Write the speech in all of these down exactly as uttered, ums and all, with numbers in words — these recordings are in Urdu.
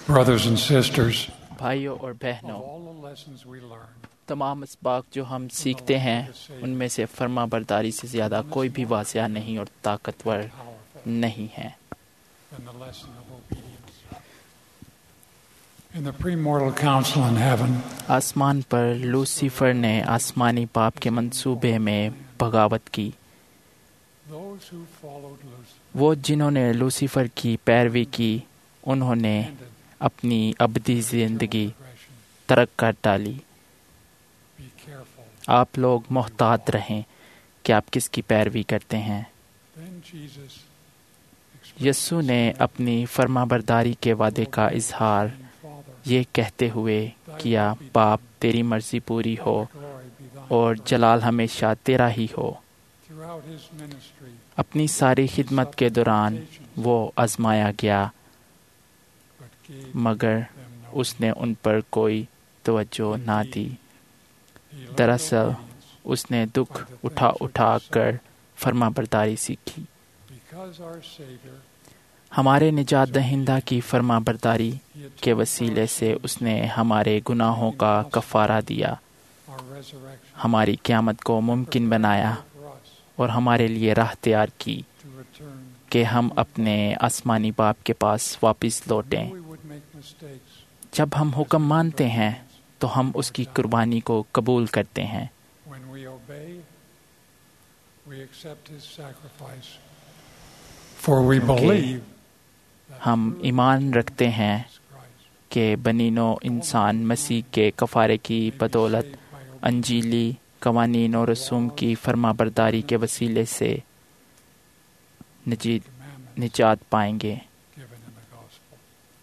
Brothers and sisters, بھائیوں اور بہنوں، of all the lessons we learn, تمام اسباق جو ہم سیکھتے ہیں ان میں سے فرما برداری سے زیادہ کوئی بھی واضح نہیں اور طاقتور نہیں ہے۔ than the lesson of obedience. In the premortal council in heaven, آسمان پر لوسیفر نے آسمانی پاپ کے منصوبے میں بغاوت کی۔ those who followed Lucifer وہ جنہوں نے لوسیفر کی پیروی کی انہوں نے ended اپنی ابدی زندگی transgression. ترک کر ڈالی۔ Be careful. آپ لوگ محتاط رہیں کہ آپ کس کی پیروی کرتے ہیں۔ Then Jesus expressed یسوع نے اپنی فرما برداری کے وعدے کا اظہار Father, یہ کہتے ہوئے کیا، باپ تیری مرضی پوری ہو glory be thine. اور جلال ہمیشہ تیرا ہی ہو۔ Throughout his ministry, اپنی ساری خدمت کے دوران وہ آزمایا گیا but gave مگر them no اس نے ان پر کوئی توجہ نہ دی۔ He learned دراصل obedience اس نے دکھ اٹھا اٹھا کر فرما برداری سیکھی۔ because our Savior, ہمارے نجات دہندہ کی فرما برداری he had کے وسیلے سے اس نے ہمارے گناہوں کا کفارہ دیا، our resurrection ہماری قیامت کو ممکن بنایا for us اور ہمارے لیے راہ تیار کی to return. کہ ہم اپنے آسمانی باپ کے پاس واپس لوٹیں۔ We would make mistakes. جب ہم حکم مانتے ہیں تو ہم اس کی قربانی کو قبول کرتے ہیں۔ When we obey, we accept his sacrifice. For we Okay. believe that ہم through ایمان رکھتے ہیں Jesus Christ, کہ بنی نوع انسان مسیح کے کفارے کی may be بدولت saved by obedience. انجیلی قوانین اور رسوم کی فرما برداری کے وسیلے سے نجید Commandments نجات پائیں گے۔ given in the gospel.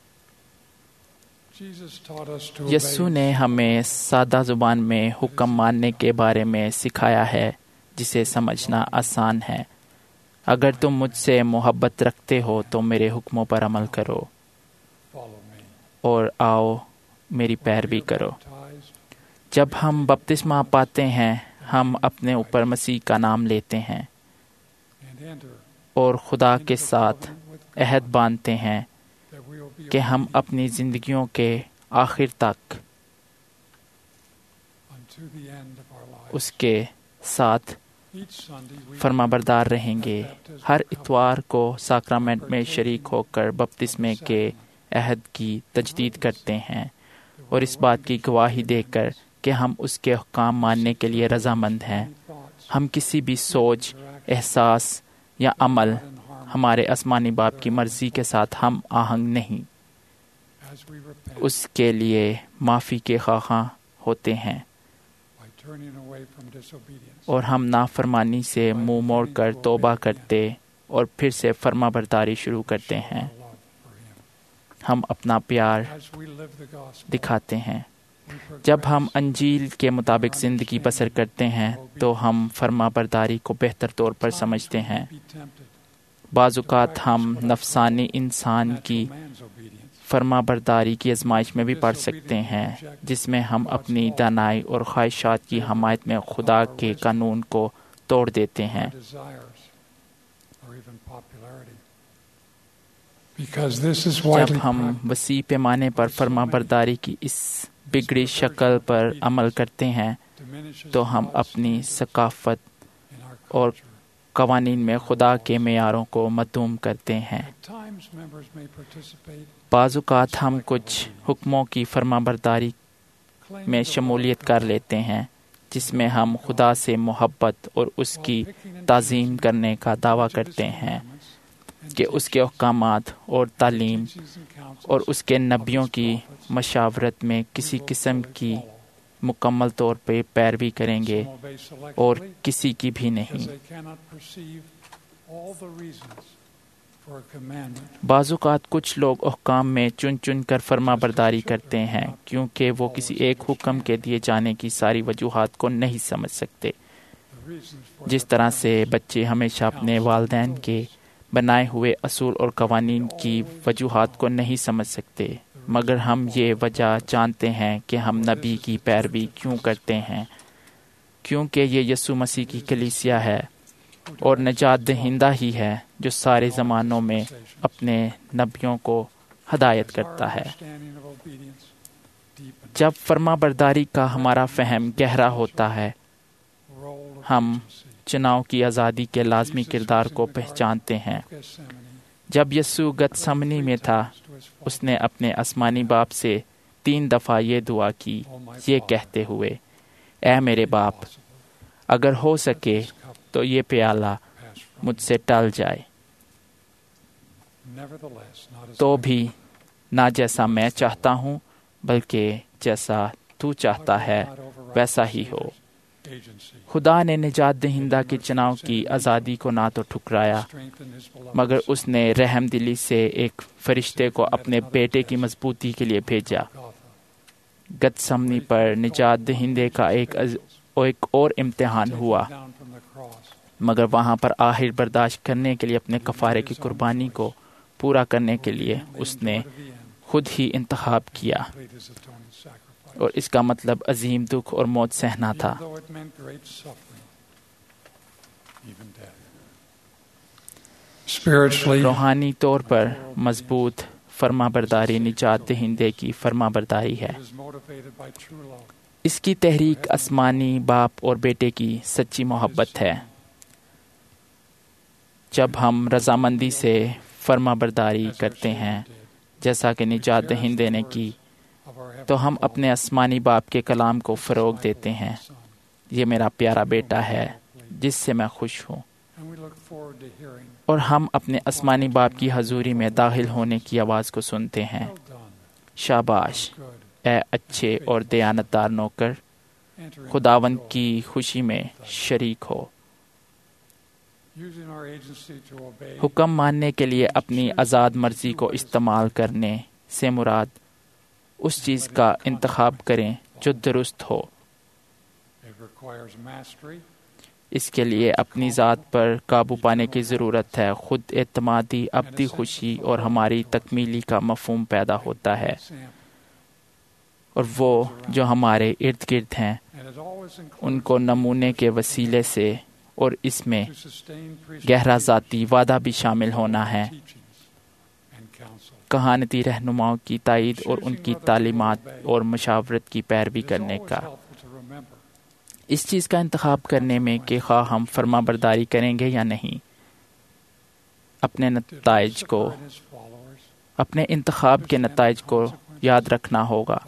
Jesus taught us to یسوع obey. نے ہمیں سادہ زبان میں حکم ماننے کے بارے میں سکھایا ہے جسے سمجھنا آسان ہے۔ اگر تم مجھ سے محبت رکھتے ہو تو میرے حکموں پر عمل کرو Follow me. اور آؤ میری پیروی کرو۔ Baptized, جب ہم بپتسمہ پاتے ہیں ہم اپنے اوپر مسیح کا نام لیتے ہیں and enter اور خدا into کے the ساتھ covenant with God, عہد باندھتے ہیں that we will be کہ ہم obedient اپنی زندگیوں کے آخر تک unto the end of our lives. اس کے ساتھ Each Sunday we فرما بردار رہیں گے۔ ہر اتوار کو ساکرامنٹ میں شریک ہو کر بپتسمے کے عہد کی تجدید کرتے ہیں اور اس بات کی گواہی دے کر کہ ہم اس کے حکام ماننے کے لیے رضامند ہیں۔ thoughts, ہم کسی بھی سوچ، احساس یا عمل not in harmony ہمارے آسمانی باپ کی مرضی کے ساتھ ہم آہنگ نہیں، as we repent اس کے لیے معافی کے خواہاں ہوتے ہیں by turning away from disobedience. اور ہم نافرمانی سے منہ موڑ کر توبہ کرتے اور پھر سے فرما برداری شروع کرتے Show ہیں۔ our love for him. ہم اپنا پیار As we live the gospel, دکھاتے ہیں۔ we جب progress ہم انجیل کے مطابق زندگی بسر کرتے ہیں تو ہم فرما برداری کو بہتر طور پر Times سمجھتے we ہیں۔ may be tempted بعض اوقات ہم نفسانی انسان کی natural man's obedience. فرما برداری کی آزمائش میں بھی پڑ سکتے ہیں جس میں ہم اپنی دانائی اور خواہشات کی حمایت میں خدا کے قانون کو توڑ دیتے ہیں۔ Our desires, or even popularity. Because this is جب widely ہم practiced وسیع پیمانے پر فرما برداری کی اس بگڑی شکل پر عمل کرتے ہیں diminishes تو ہم God's اپنی standards ثقافت in our اور culture. قوانین میں خدا کے معیاروں کو مدھوم کرتے ہیں۔ At times members may participate, بعض اوقات ہم کچھ حکموں کی فرما برداری claiming میں to شمولیت love کر God, لیتے ہیں جس میں ہم خدا سے محبت اور اس کی while picking and تعظیم choosing کرنے کا دعویٰ each of his کرتے ہیں commandments and کہ اس کے احکامات اور تعلیم teachings and counsels اور اس کے نبیوں of his کی prophets مشاورت میں کسی we will قسم fully کی follow. مکمل طور پہ پیروی کریں گے Some obey اور selectively کسی کی بھی because نہیں۔ they cannot perceive all the reasons for a commandment. بعض اوقات کچھ لوگ احکام میں چن چن کر فرما برداری کرتے ہیں کیونکہ وہ کسی ایک حکم کے دیے جانے کی ساری وجوہات کو نہیں سمجھ سکتے۔ The reasons for جس their طرح سے commandments. بچے ہمیشہ اپنے والدین کے بنائے ہوئے اصول اور قوانین کی وجوہات کو نہیں سمجھ سکتے، مگر ہم یہ وجہ جانتے ہیں کہ ہم نبی کی پیروی کیوں کرتے ہیں، کیونکہ یہ یسوع مسیح کی کلیسیا ہے اور نجات دہندہ ہی ہے جو سارے زمانوں میں اپنے نبیوں کو ہدایت کرتا ہے۔ جب فرما برداری کا ہمارا فہم گہرا ہوتا ہے، ہم چناؤ کی آزادی کے لازمی کردار کو پہچانتے ہیں۔ جب یسوع گتسمنی میں تھا، اس نے اپنے آسمانی باپ سے تین دفعہ یہ دعا کی، یہ کہتے ہوئے، اے میرے باپ، اگر ہو سکے تو یہ پیالہ مجھ سے ٹل جائے، تو بھی نہ جیسا میں چاہتا ہوں بلکہ جیسا تو چاہتا ہے ویسا ہی ہو۔ خدا نے نجات دہندہ کے چناؤ کی آزادی کو نہ تو ٹھکرایا، مگر اس نے رحم دلی سے ایک فرشتے کو اپنے بیٹے کی مضبوطی کے لیے بھیجا۔ گتسمنی پر نجات دہندے کا ایک, ایک اور امتحان ہوا، مگر وہاں پر آخر برداشت کرنے کے لیے اپنے کفارے کی قربانی کو پورا کرنے کے لیے اس نے خود ہی انتخاب کیا، اور اس کا مطلب عظیم دکھ اور موت سہنا تھا۔ روحانی طور پر مضبوط فرما برداری نجات دہندے کی فرما برداری ہے۔ اس کی تحریک آسمانی باپ اور بیٹے کی سچی محبت ہے۔ جب ہم رضامندی سے فرما برداری کرتے ہیں جیسا کہ نجات دہندے نے کی، تو ہم اپنے آسمانی باپ کے کلام کو فروغ دیتے ہیں، یہ میرا پیارا بیٹا ہے جس سے میں خوش ہوں، اور ہم اپنے آسمانی باپ کی حضوری میں داخل ہونے کی آواز کو سنتے ہیں، شاباش اے اچھے اور دیانتدار نوکر، خداوند کی خوشی میں شریک ہو۔ حکم ماننے کے لیے اپنی آزاد مرضی کو استعمال کرنے سے مراد اس چیز کا انتخاب کریں جو درست ہو۔ اس کے لیے اپنی ذات پر قابو پانے کی ضرورت ہے۔ خود اعتمادی، ابدی خوشی اور ہماری تکمیلی کا مفہوم پیدا ہوتا ہے، اور وہ جو ہمارے ارد گرد ہیں ان کو نمونے کے وسیلے سے، اور اس میں گہرا ذاتی وعدہ بھی شامل ہونا ہے، کہانتی رہنماؤں کی تائید اور ان کی تعلیمات اور مشاورت کی پیروی کرنے کا۔ اس چیز کا انتخاب کرنے میں کہ خواہ ہم فرما برداری کریں گے یا نہیں، اپنے نتائج کو، اپنے انتخاب کے نتائج کو یاد رکھنا ہوگا۔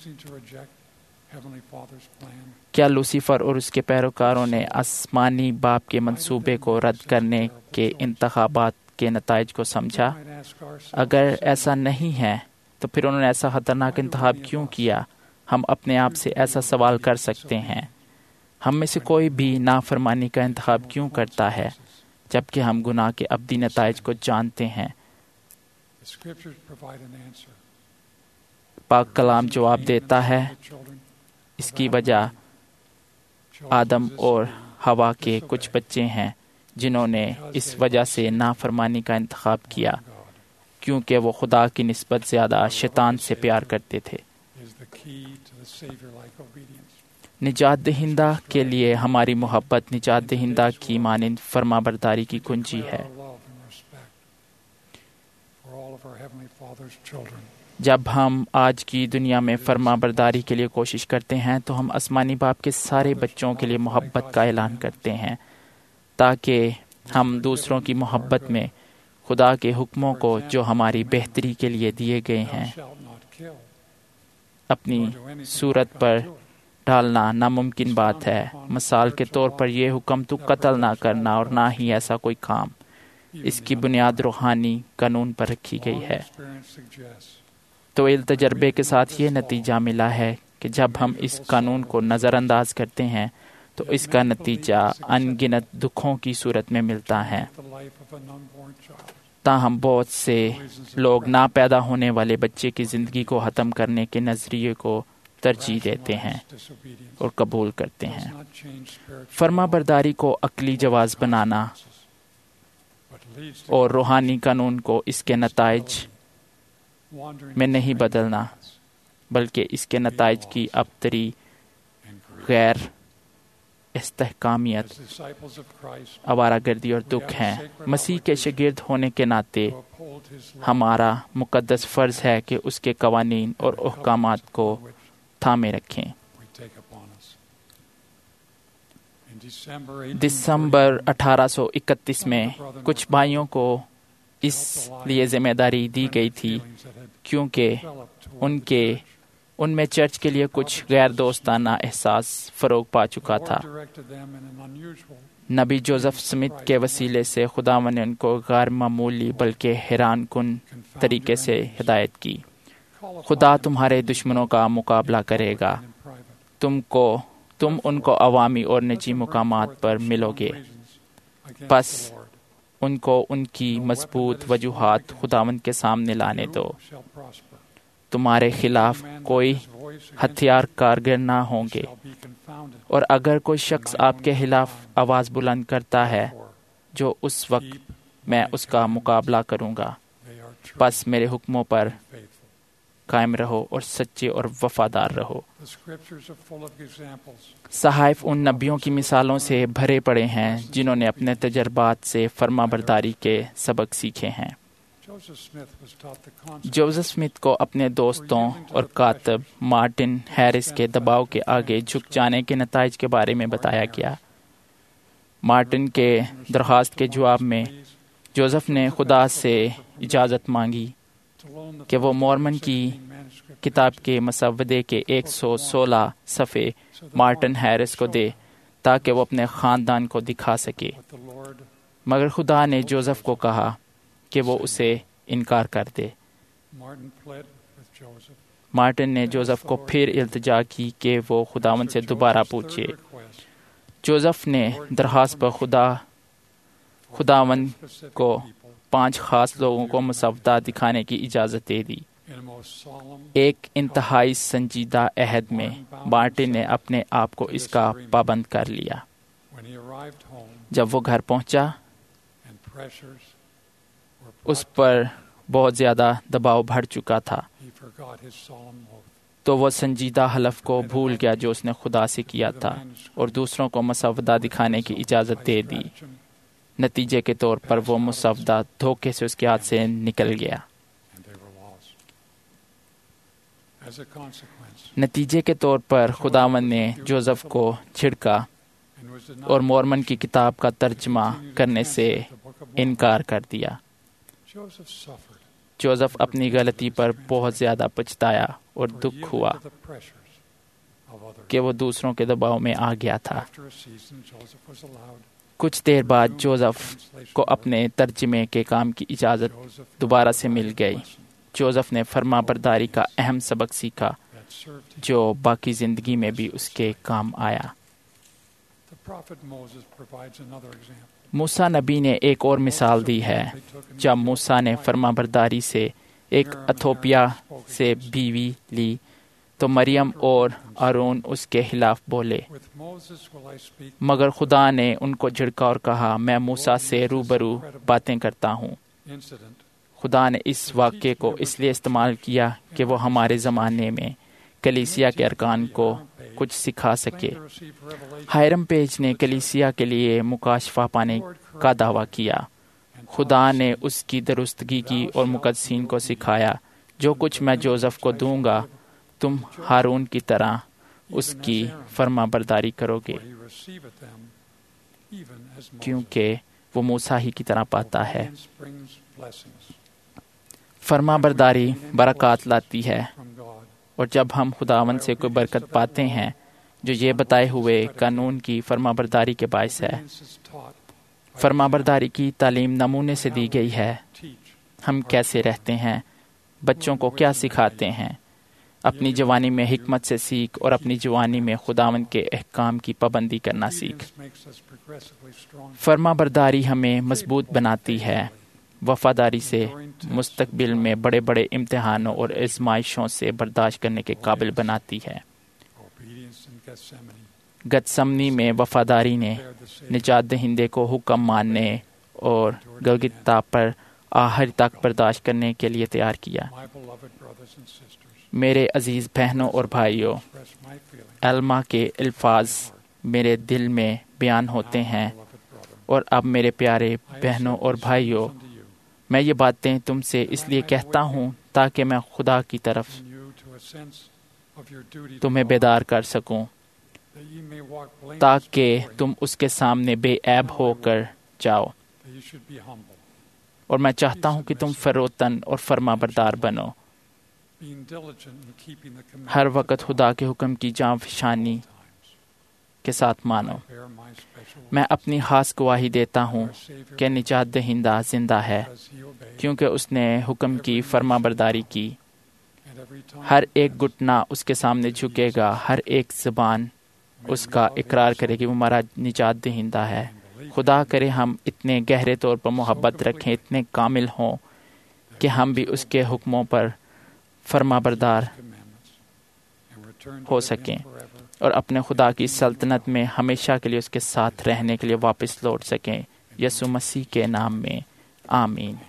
کیا لوسیفر اور اس کے پیروکاروں نے آسمانی باپ کے منصوبے کو رد کرنے کے انتخابات کے نتائج کو سمجھا؟ اگر ایسا نہیں ہے تو پھر انہوں نے ایسا خطرناک انتخاب کیوں کیا؟ ہم اپنے آپ سے ایسا سوال کر سکتے ہیں، ہم میں سے کوئی بھی نافرمانی کا انتخاب کیوں کرتا ہے جبکہ ہم گناہ کے ابدی نتائج کو جانتے ہیں؟ پاک کلام جواب دیتا ہے، اس کی وجہ آدم اور ہوا کے کچھ بچے ہیں جنہوں نے اس وجہ سے نافرمانی کا انتخاب کیا، کیونکہ وہ خدا کی نسبت زیادہ شیطان سے پیار کرتے تھے۔ نجات دہندہ کے لیے ہماری محبت نجات دہندہ کی مانند فرما برداری کی کنجی ہے۔ جب ہم آج کی دنیا میں فرما برداری کے لیے کوشش کرتے ہیں تو ہم آسمانی باپ کے سارے بچوں کے لیے محبت کا اعلان کرتے ہیں، تاکہ ہم دوسروں کی محبت میں خدا کے حکموں کو جو ہماری بہتری کے لیے دیے گئے ہیں اپنی صورت پر ڈالنا ناممکن بات ہے۔ مثال کے طور پر یہ حکم تو قتل نہ کرنا اور نہ ہی ایسا کوئی کام، اس کی بنیاد روحانی قانون پر رکھی گئی ہے۔ طویل تجربے کے ساتھ یہ نتیجہ ملا ہے کہ جب ہم اس قانون کو نظر انداز کرتے ہیں تو اس کا نتیجہ ان گنت دکھوں کی صورت میں ملتا ہے۔ تاہم بہت سے لوگ نہ پیدا ہونے والے بچے کی زندگی کو ختم کرنے کے نظریے کو ترجیح دیتے ہیں اور قبول کرتے ہیں۔ فرما برداری کو عقلی جواز بنانا اور روحانی قانون کو اس کے نتائج میں نہیں بدلنا، بلکہ اس کے نتائج کی ابتری غیر استحکامیت، As disciples of Christ, آوارہ گردی اور دکھ ہیں، مسیح کے شاگرد ہونے کے ناطے to uphold his love, ہمارا مقدس فرض ہے کہ اس کے قوانین اور احکامات کو which تھامے رکھیں۔ we take upon us. In December دسمبر اٹھارہ سو اکتیس میں کچھ بھائیوں کو اس لیے ذمہ داری دی گئی تھی کیونکہ ان کے ان میں چرچ کے لیے کچھ غیر دوستانہ احساس فروغ پا چکا تھا۔ نبی جوزف سمتھ کے وسیلے سے خداوند نے ان کو غیر معمولی بلکہ حیران کن طریقے سے ہدایت کی۔ خدا تمہارے دشمنوں کا مقابلہ کرے گا، تم کو تم ان کو عوامی اور نجی مقامات پر ملو گے، پس ان کو ان کی مضبوط وجوہات خداوند کے سامنے لانے دو۔ تمہارے خلاف کوئی ہتھیار کارگر نہ ہوں گے، اور اگر کوئی شخص آپ کے خلاف آواز بلند کرتا ہے جو اس وقت میں اس کا مقابلہ کروں گا، بس میرے حکموں پر قائم رہو اور سچے اور وفادار رہو۔ صحائف ان نبیوں کی مثالوں سے بھرے پڑے ہیں جنہوں نے اپنے تجربات سے فرما برداری کے سبق سیکھے ہیں۔ جوزف سمتھ کو اپنے دوستوں اور کاتب مارٹن ہیرس کے دباؤ کے آگے جھک جانے کے نتائج کے بارے میں بتایا گیا۔ مارٹن کے درخواست کے جواب میں جوزف نے خدا سے اجازت مانگی کہ وہ مورمن کی کتاب کے مسودے کے ایک سو سولہ صفحے مارٹن ہیرس کو دے تاکہ وہ اپنے خاندان کو دکھا سکے، مگر خدا نے جوزف کو کہا کہ وہ اسے انکار کر دے۔ مارٹن نے جوزف کو پھر التجا کی کہ وہ خداوند سے دوبارہ پوچھے۔ جوزف نے درخواست پر خدا خداوند کو پانچ خاص لوگوں کو مسودہ دکھانے کی اجازت دے دی۔ ایک انتہائی سنجیدہ عہد میں مارٹن نے اپنے آپ کو اس کا پابند کر لیا۔ جب وہ گھر پہنچا، اس پر بہت زیادہ دباؤ بڑھ چکا تھا، تو وہ سنجیدہ حلف کو بھول گیا جو اس نے خدا سے کیا تھا اور دوسروں کو مسودہ دکھانے کی اجازت دے دی۔ نتیجے کے طور پر وہ مسودہ دھوکے سے اس کے ہاتھ سے نکل گیا۔ نتیجے کے طور پر خداوند نے جوزف کو چھڑکا اور مورمن کی کتاب کا ترجمہ کرنے سے انکار کر دیا۔ جوزف اپنی غلطی پر بہت زیادہ پچھتایا اور دکھ ہوا کہ وہ دوسروں کے دباؤ میں آ گیا تھا۔ کچھ دیر بعد جوزف کو اپنے ترجمے کے کام کی اجازت دوبارہ سے مل گئی۔ جوزف نے فرما برداری کا اہم سبق سیکھا جو باقی زندگی میں بھی اس کے کام آیا۔ موسیٰ نبی نے ایک اور مثال دی ہے۔ جب موسیٰ نے فرما برداری سے ایک ایتھوپیا سے بیوی لی تو مریم اور ہارون اس کے خلاف بولے، مگر خدا نے ان کو جھڑکا اور کہا، میں موسیٰ سے روبرو باتیں کرتا ہوں۔ خدا نے اس واقعے کو اس لیے استعمال کیا کہ وہ ہمارے زمانے میں کلیسیا کے ارکان کو کچھ سکھا سکے۔ ہائرم پیج نے کلیسیا کے لیے مکاشفہ پانے کا دعویٰ کیا۔ خدا نے اس کی درستگی کی اور مقدسین کو سکھایا، جو کچھ میں جوزف کو دوں گا تم ہارون کی طرح اس کی فرما برداری کرو گے، کیونکہ وہ موسیٰ ہی کی طرح پاتا ہے۔ فرما برداری برکات لاتی ہے، اور جب ہم خداوند سے کوئی برکت پاتے ہیں جو یہ بتائے ہوئے قانون کی فرما برداری کے باعث ہے۔ فرما برداری کی تعلیم نمونے سے دی گئی ہے۔ ہم کیسے رہتے ہیں، بچوں کو کیا سکھاتے ہیں۔ اپنی جوانی میں حکمت سے سیکھ اور اپنی جوانی میں خداوند کے احکام کی پابندی کرنا سیکھ۔ فرما برداری ہمیں مضبوط بناتی ہے، وفاداری سے مستقبل میں بڑے بڑے امتحانوں اور آزمائشوں سے برداشت کرنے کے قابل بناتی ہے۔ گتسمنی میں وفاداری نے نجات دہندے کو حکم ماننے اور گلگتا پر آخر تک برداشت کرنے کے لیے تیار کیا۔ میرے عزیز بہنوں اور بھائیوں، الما کے الفاظ میرے دل میں بیان ہوتے ہیں۔ اور اب میرے پیارے بہنوں اور بھائیوں، میں یہ باتیں تم سے اس لیے کہتا ہوں تاکہ میں خدا کی طرف تمہیں بیدار کر سکوں، تاکہ تم اس کے سامنے بے عیب ہو کر جاؤ۔ اور میں چاہتا ہوں کہ تم فروتن اور فرما بردار بنو، ہر وقت خدا کے حکم کی جاں فشانی کے ساتھ مانو۔ میں اپنی خاص گواہی دیتا ہوں کہ نجات دہندہ زندہ ہے، کیونکہ اس نے حکم کی فرما برداری کی۔ ہر ایک گھٹنا اس کے سامنے جھکے گا، ہر ایک زبان اس کا اقرار کرے گی وہ ہمارا نجات دہندہ ہے۔ خدا کرے ہم اتنے گہرے طور پر محبت رکھیں، اتنے کامل ہوں کہ ہم بھی اس کے حکموں پر فرما بردار ہو سکیں اور اپنے خدا کی سلطنت میں ہمیشہ کے لیے اس کے ساتھ رہنے کے لیے واپس لوٹ سکیں۔ یسوع مسیح کے نام میں آمین۔